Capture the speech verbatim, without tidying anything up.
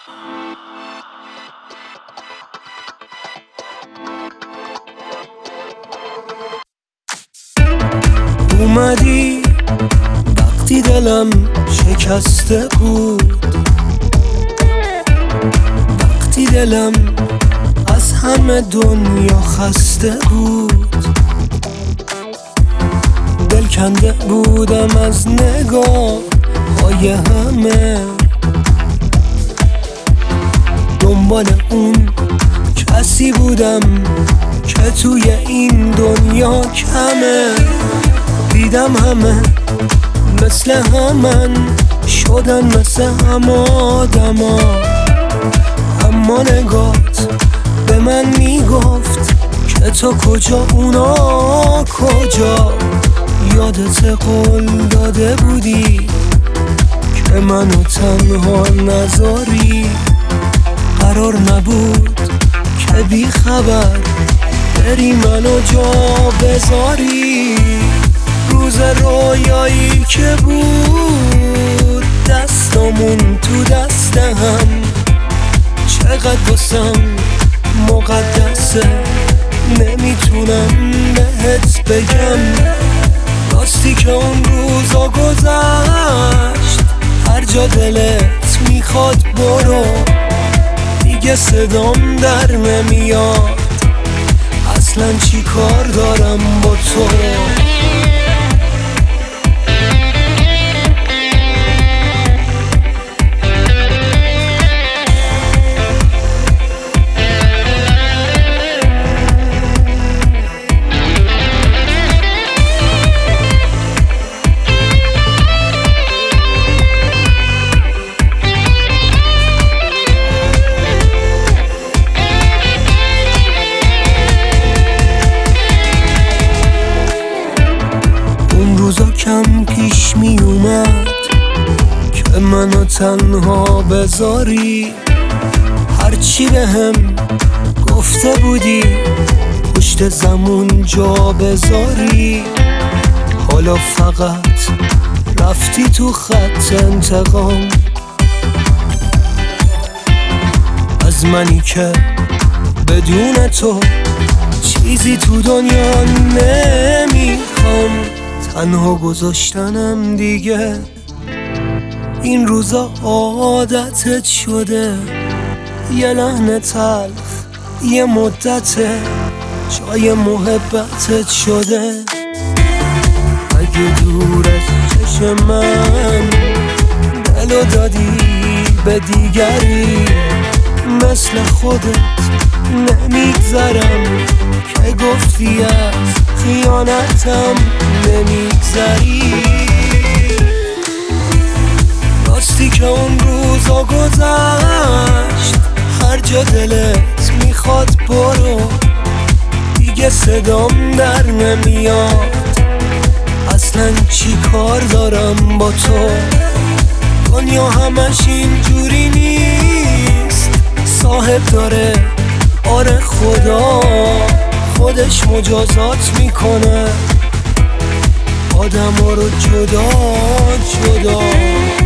اومدی وقتی دلم شکسته بود، وقتی دلم از همه دنیا خسته بود، دل کنده بودم از نگاه های همه، دنبال اون کسی بودم که توی این دنیا کمه. دیدم همه مثل همن شدن، مثل هم آدما، اما نگات به من میگفت که تو کجا اونا کجا. یادت قول داده بودی که منو تنها نذاری، قرار نبود که بی خبر بری منو جا بذاری. روز رویایی که بود دستامون تو دست هم، چقدر بسم مقدسه نمیتونم بهت بگم. راستی که اون روزا گذشت، هر جا دلت میخواد برو، دیگه صدام در نمیاد اصلا چی کار دارم با تو. کم پیش می اومد که منو تنها بذاری، هرچی به هم گفته بودی پشت زمون جا بذاری. حالا فقط رفتی تو خط انتقام از منی که بدون تو چیزی تو دنیا نمیخوام. تنها گذاشتنم دیگه این روزا عادتت شده، یه لحن تلخ یه مدته جای محبتت شده. اگه دور از چشم من دلو دادی به دیگری، مثل خودت نمیگذرم که گفتی از خیانتم نمیگذری. راستی که اون روزا گذشت، هر جا دلت میخواد برو، دیگه صدام در نمیاد اصلا چی کار دارم با تو. دنیا همش اینجوری نیست، صاحب داره آره خدا خودش مجازات میکنه آدم ها رو جدا جدا.